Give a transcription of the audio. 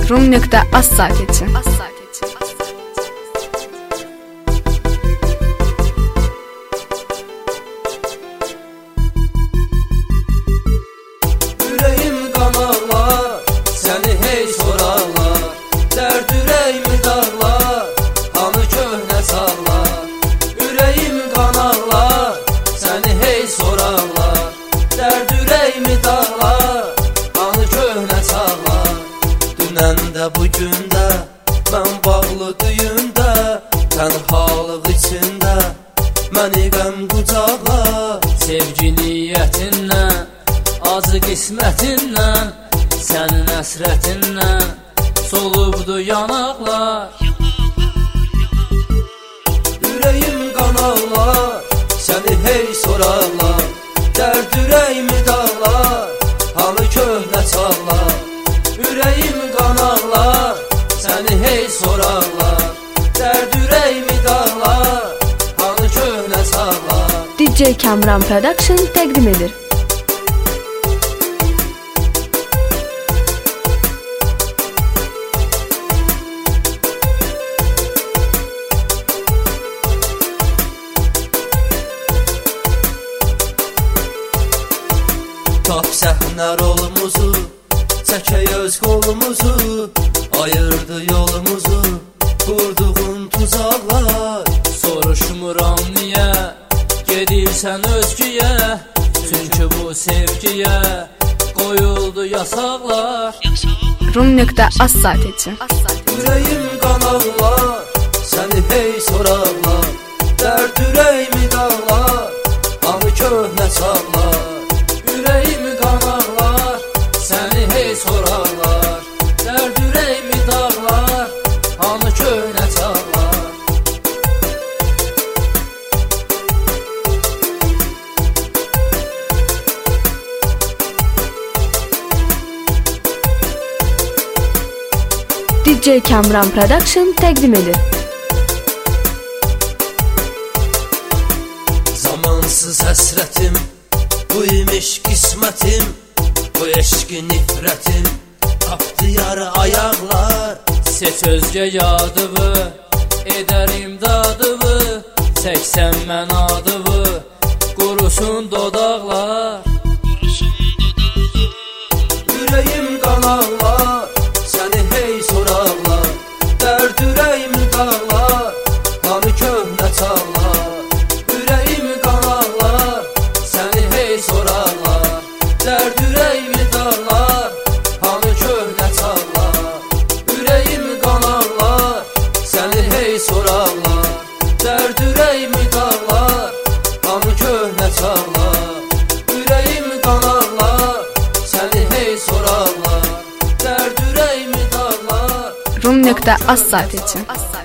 Rum.az sakitçi. Ürəyim qanarlar, səni hey sorarlar. Dərd ürəyimi dağlar, hanı köhnə çağlar. Ürəyim qanarlar, səni hey sorarlar. Dərd ürəyimi dağlar, hanı köhnə çağlar. Dünən də bugün də, mən bağlı düyündə, tənhalıq içində, məni qəm qucaqlar. Sevgiliyyətindən, acı qismətindən, sənin əsrətindən solubdu yanaqlar. Ürəyim qanarlar, səni hey sorarlar. Dərd ürəyimi dağlar, hanı köhnə çağlar. Ürəyim qanarlar, səni hey sorarlar. Dərd ürəyimi dağlar, hanı köhnə çağlar. DJ Kamran Production təqdim edir. Tap səhnə rolumuzu, çəkək öz qolumuzu, ayırdı yolumuzu, qurduğun tuzaqlar. Soruşmuram niyə, gedirsən özgüyə, çünki bu sevgiyə qoyuldu yasaqlar. Rum.az sakitçi. Ürəyim qanarlar, səni hey sorarlar. Dərd ürəyimi dağlar, hanı köhnə çağlar. Ürəyim qanarlar, səni hey sorarlar. Dərd ürəyimi dağlar, hanı köhnə çağlar. DJ Kamran Production təqdim edir. Zamansız həsrətim, bu imiş qismətim, bu eşqi nifrətim, tapdı yarı ayaqlar. Seç özgə yadıvı, edərim dadıvı, çəksən mən adıvı, qurusun dodaqlar. Ürəyim qanarlar, səni hey sorarlar. Dərd ürəyimi dağlar, hanı köhnə çağlar. Ürəyim qanarlar, səni hey sorarlar. Dərd ürəyimi dağlar, hanı köhnə çağlar. Ürəyim qanarlar, səni hey sorarlar. Dərd ürəyimi dağlar, hanı köhnə çağlar. Ürəyim qanarlar, səni hey sorarlar. Dərd ürəyimi dağlar. Rum.az sakitçi.